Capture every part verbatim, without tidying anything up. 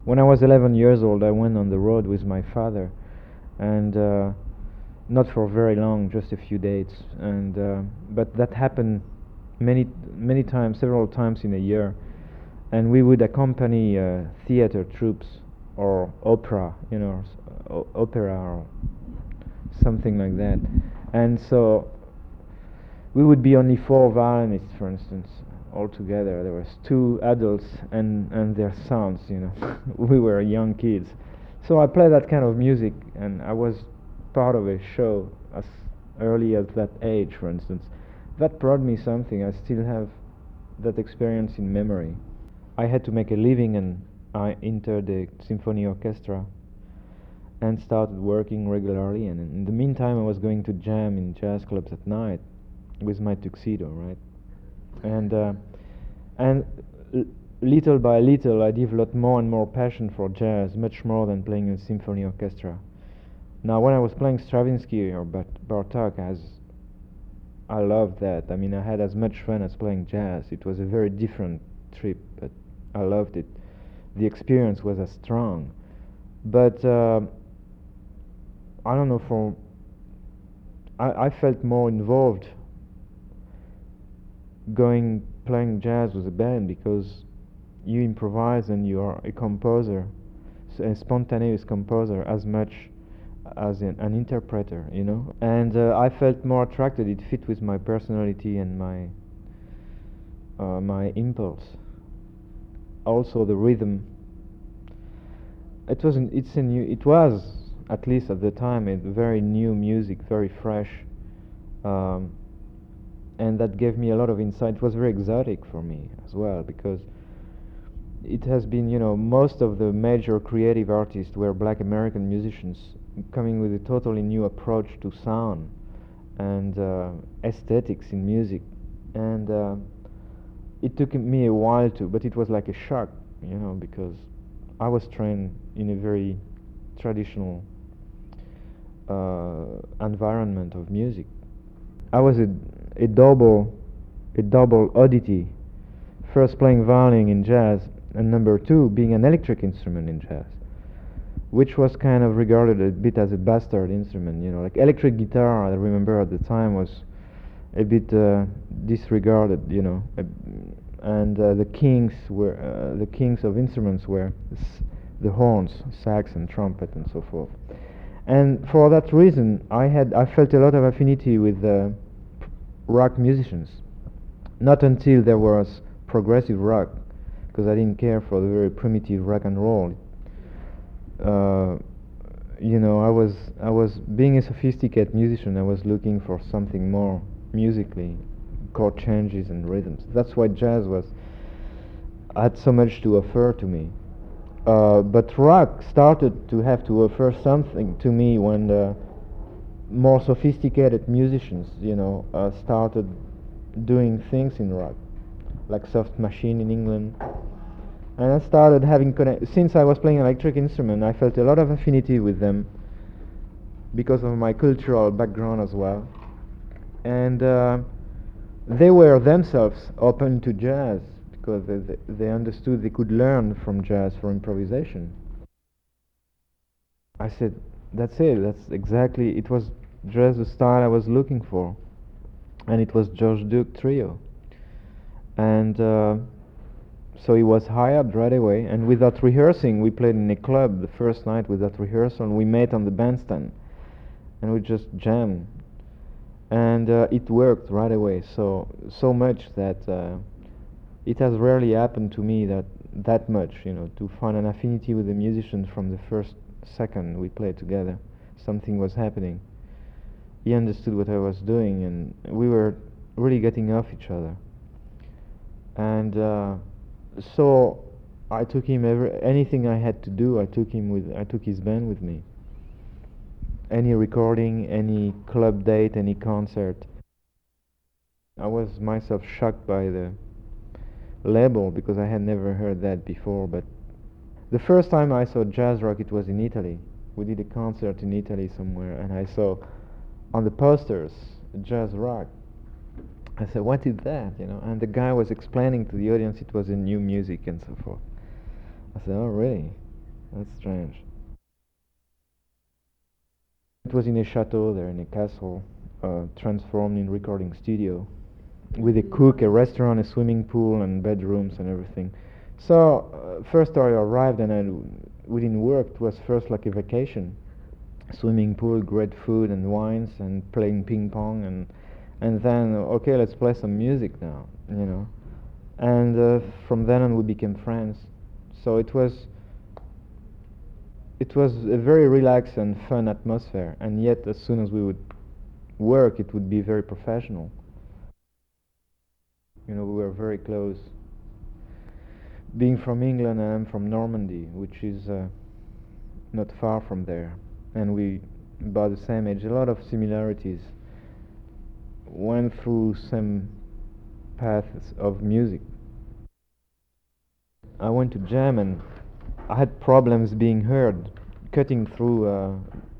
When I was eleven years old, I went on the road with my father, and uh, not for very long, just a few dates. And uh, but that happened many many times, several times in a year. And we would accompany uh, theater troupes or opera, you know, s- o- opera or something like that. And so we would be only four violinists, for instance, altogether. There was two adults and and their sons, you know. We were young kids. So I played that kind of music, and I was part of a show as early as that age, for instance. That brought me something. I still have that experience in memory. I had to make a living, and I entered the symphony orchestra and started working regularly. And in the meantime, I was going to jam in jazz clubs at night with my tuxedo, right? And uh, and l- little by little, I developed more and more passion for jazz, much more than playing in a symphony orchestra. Now, when I was playing Stravinsky or Bart- Bartok, as I loved that. I mean, I had as much fun as playing jazz. It was a very different trip, but I loved it. The experience was as strong. But uh, I don't know, for I, I felt more involved going playing jazz with a band, because you improvise and you are a composer, s- a spontaneous composer as much as an, an interpreter, you know. And uh, I felt more attracted. It fit with my personality and my uh, my impulse. Also, the rhythm. It wasn't. It's a new. It was, at least at the time, a very new music, very fresh. Um, and that gave me a lot of insight. It was very exotic for me as well, because it has been, you know, most of the major creative artists were black American musicians coming with a totally new approach to sound and uh, aesthetics in music. And uh, it took me a while to, but it was like a shock, you know, because I was trained in a very traditional uh, environment of music. I was a, a double a double oddity. First playing violin in jazz, and number two being an electric instrument in jazz, which was kind of regarded a bit as a bastard instrument. You know, like electric guitar, I remember at the time, was a bit uh, disregarded. You know, uh, and uh, the kings were uh, the kings of instruments were s- the horns, sax and trumpet and so forth. And for that reason, I had I felt a lot of affinity with uh, rock musicians. Not until there was progressive rock, because I didn't care for the very primitive rock and roll. Uh, you know, I was I was being a sophisticated musician. I was looking for something more musically, chord changes and rhythms. That's why jazz was had so much to offer to me. Uh, but rock started to have to offer something to me when the more sophisticated musicians, you know, uh, started doing things in rock, like Soft Machine in England. And I started having connect. Since I was playing electric instrument, I felt a lot of affinity with them because of my cultural background as well. And uh, they were themselves open to jazz, because they, they, they understood they could learn from jazz for improvisation. I said, that's it, that's exactly, it was just the style I was looking for. And it was George Duke Trio. And uh, so he was hired right away, and without rehearsing, we played in a club the first night without rehearsal, and we met on the bandstand, and we just jammed. And uh, it worked right away, so so much that uh, it has rarely happened to me that that much, you know, to find an affinity with the musicians from the first second we played together. Something was happening. He understood what I was doing, and we were really getting off each other. And uh, so I took him every, anything I had to do. I took him with. I took his band with me. Any recording, any club date, any concert. I was myself shocked by the label, because I had never heard that before. But the first time I saw jazz rock, it was in Italy. We did a concert in Italy somewhere, and I saw on the posters jazz rock. I said, "What is that?" You know, and the guy was explaining to the audience it was a new music and so forth. I said, "Oh, really?" That's strange. It was in a chateau there, in a castle, uh, transformed in recording studio, with a cook, a restaurant, a swimming pool, and bedrooms and everything. So uh, first I arrived and I we didn't work. It was first like a vacation, swimming pool, great food and wines, and playing ping pong, and and then okay, let's play some music now, you know. And uh, from then on we became friends. So it was it was a very relaxed and fun atmosphere, and yet as soon as we would work, it would be very professional. You know, we were very close. Being from England, and I'm from Normandy, which is uh, not far from there, and we about the same age. A lot of similarities. Went through some paths of music. I went to jam and I had problems being heard, cutting through uh,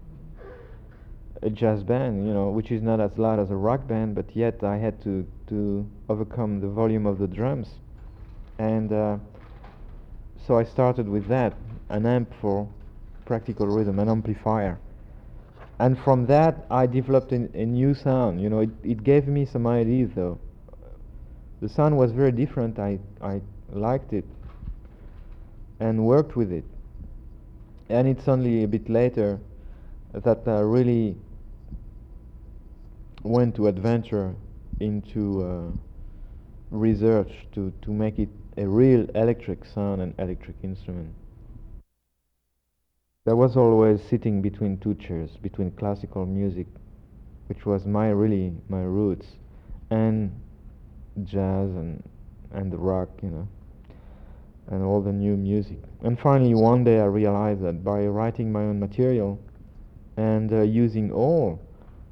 a jazz band, you know, which is not as loud as a rock band, but yet I had to to overcome the volume of the drums, and uh, so I started with that, an amp for practical rhythm, an amplifier, and from that I developed a, a new sound. You know, it, it gave me some ideas though. The sound was very different. I I liked it and worked with it, and it's only a bit later that I really went to adventure into uh, research to, to make it a real electric sound and electric instrument. I was always sitting between two chairs, between classical music, which was my really my roots, and jazz and and the rock, you know, and all the new music. And finally, one day I realized that by writing my own material and uh, using all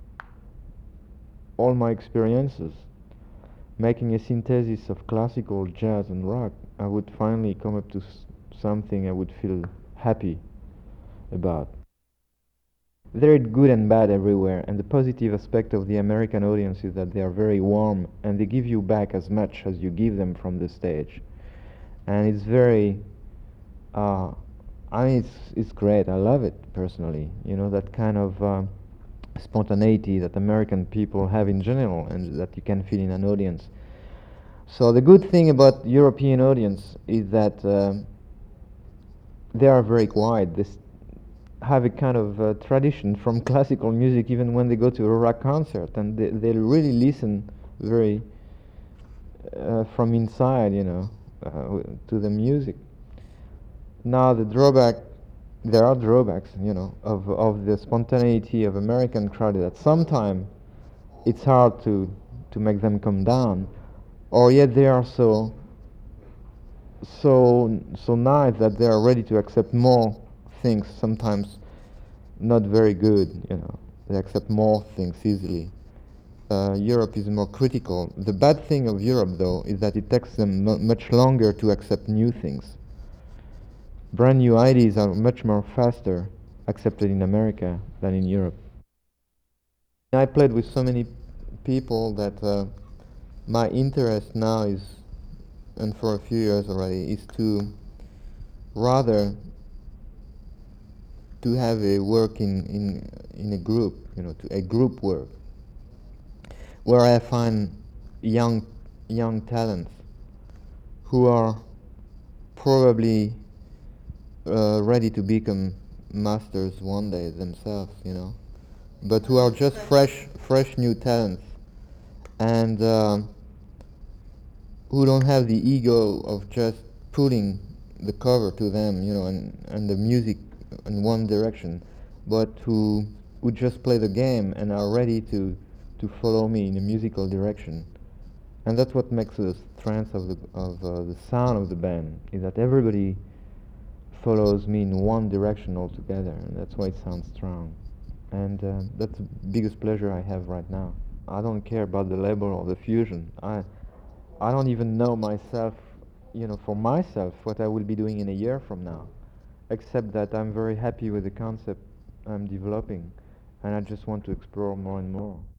all my experiences, making a synthesis of classical, jazz, and rock, I would finally come up to s- something I would feel happy about. There is good and bad everywhere, and the positive aspect of the American audience is that they are very warm and they give you back as much as you give them from the stage. And it's very, uh, I mean, it's, it's great. I love it personally. You know, that kind of uh, spontaneity that American people have in general and that you can feel in an audience. So the good thing about European audience is that um, they are very quiet. They s- have a kind of uh, tradition from classical music even when they go to a rock concert, and they, they really listen very uh, from inside, you know, uh, w- to the music. Now the drawback, there are drawbacks, you know, of, of the spontaneity of American crowd that sometimes it's hard to, to make them come down, or yet they are so so so nice that they are ready to accept more things, sometimes not very good, you know. They accept more things easily. Uh, Europe is more critical. The bad thing of Europe, though, is that it takes them mu much longer to accept new things. Brand new ideas are much more faster accepted in America than in Europe. I played with so many people that uh, my interest now is, and for a few years already, is to rather to have a work in, in, in a group, you know, to a group work, where I find young, young talents who are probably uh, ready to become masters one day themselves, you know, but who are just fresh, fresh new talents, and um, who don't have the ego of just putting the cover to them, you know, and, and the music in one direction, but who who just play the game and are ready to to follow me in a musical direction. And that's what makes the strength of the of uh, the sound of the band, is that everybody follows me in one direction altogether, and that's why it sounds strong. And uh, that's the biggest pleasure I have right now. I don't care about the label or the fusion. I I don't even know myself, you know, for myself, what I will be doing in a year from now, except that I'm very happy with the concept I'm developing, and I just want to explore more and more.